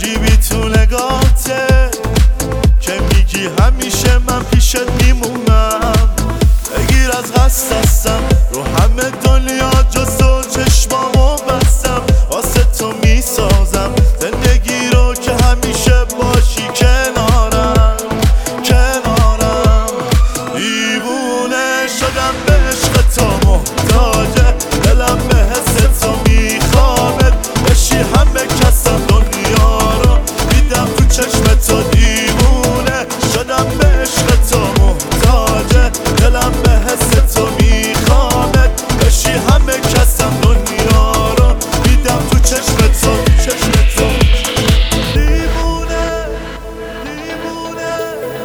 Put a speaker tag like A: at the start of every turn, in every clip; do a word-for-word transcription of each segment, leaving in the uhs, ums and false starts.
A: عجیبی تو نگاته که میگی همیشه من پیشت میمونم. بگیر از قصد هستم رو همه دنیا جز تو چشمامو بستم، واسه تو میسازم زندگی رو که همیشه باشی کنارم کنارم. دیوونه شدم به عشق تو، محتاجه دلم به حس تو میخوامت بشی همه کسم دنیا رو دیدم تو چشم تو. دیوونه شدم به عشق تو، محتاجه دلم به حس تو میخوامت بشی همه کسم دنیا رو دیدم تو چشم تو چشم تو. دیوونه دیوونه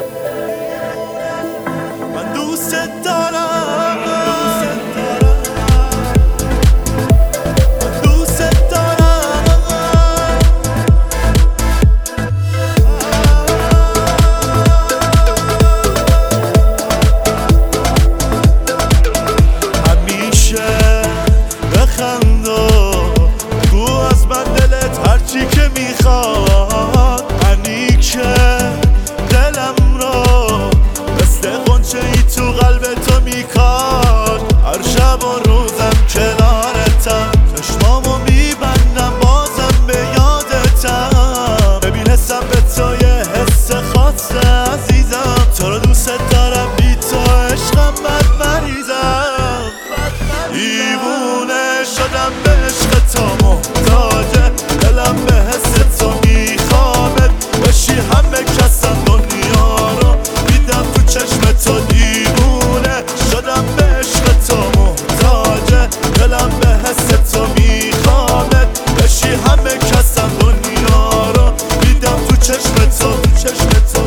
A: من دوست دارم دوست دارم من دوست دارم. همیشه بخند و گو از من دلت هرچی که میخواد. انی که دلم رو مثل غنچه ای تو قلب تو میکار. هر شب و روزم کنارتم، چشمامو میبندم بازم به یادتم. ببین حسم به تو یه حس خاصه عزیزم، تو رو دوست دارم بی تو عشقم بد مریضم. دیوونه شدم به عشق تو، محتاجه دلم به حس تو میخوامت بشی همه کسم دنیا رو دیدم تو چشم تو. دیوونه شدم به عشق تو، محتاجه دلم به حس تو میخوامت بشی همه کسم دنیا رو دیدم تو چشم تو تو چشم تو.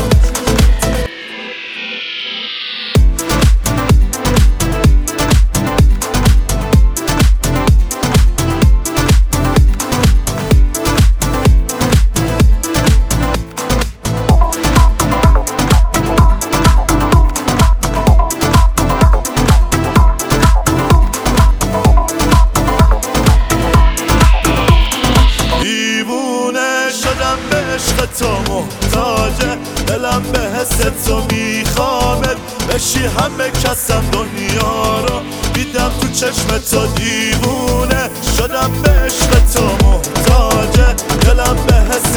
A: دیوونه شدم به عشق تو، محتاجه دلم به حس تو میخوامت بشی همه کسم دنیا رو دیدم تو چشم تو. دیوونه شدم به عشق تو، محتاجه دلم به حس